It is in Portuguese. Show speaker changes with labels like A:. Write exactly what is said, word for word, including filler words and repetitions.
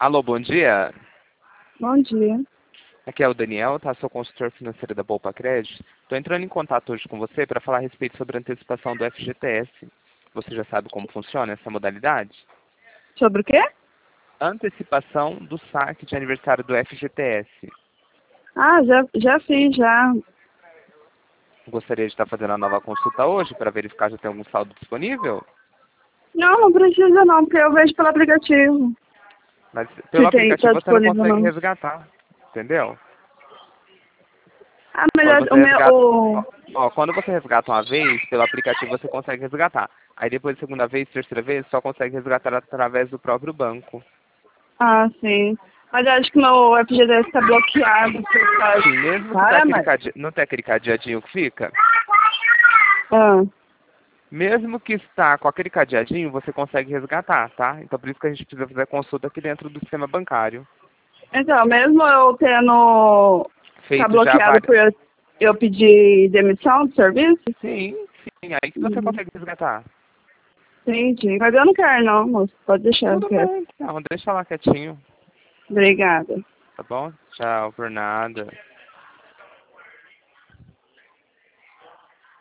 A: Alô, bom dia.
B: Bom dia.
A: Aqui é o Daniel, tá? Sou consultor financeiro da Poupa Crédito. Estou entrando em contato hoje com você para falar a respeito sobre a antecipação do F G T S. Você já sabe como funciona essa modalidade?
B: Sobre o quê?
A: Antecipação do saque de aniversário do F G T S.
B: Ah, já, já fiz, já.
A: Gostaria de estar fazendo a nova consulta hoje para verificar se tem algum saldo disponível?
B: Não, não precisa não, porque eu vejo pelo aplicativo.
A: Mas pelo
B: Se tem, tá
A: aplicativo você não
B: disponível
A: consegue
B: não.
A: resgatar, entendeu?
B: Ah,
A: Quando
B: melhor,
A: você
B: o meu,
A: resgata,
B: o...
A: ó, quando você resgata uma vez, pelo aplicativo você consegue resgatar. Aí depois, segunda vez, terceira vez, só consegue resgatar através do próprio banco.
B: Ah, sim. Mas eu acho que meu F G T S tá bloqueado, por causa...
A: Sim, mesmo que tá
B: Para,
A: aquele
B: mas...
A: cade... não tem aquele cadeadinho que fica?
B: Ah,
A: Mesmo que está com aquele cadeadinho, você consegue resgatar, tá? Então por isso que a gente precisa fazer a consulta aqui dentro do sistema bancário.
B: então, mesmo eu tendo... Tá
A: Feito já
B: bloqueado
A: várias...
B: por eu, eu pedir demissão do serviço?
A: Sim, sim, aí que você
B: Uhum.
A: consegue resgatar.
B: Entendi. Mas eu não quero não, moço. Pode deixar, eu
A: Tudo
B: quero.
A: bem, então, deixa lá quietinho,
B: Obrigada.
A: tá bom? Tchau, por nada.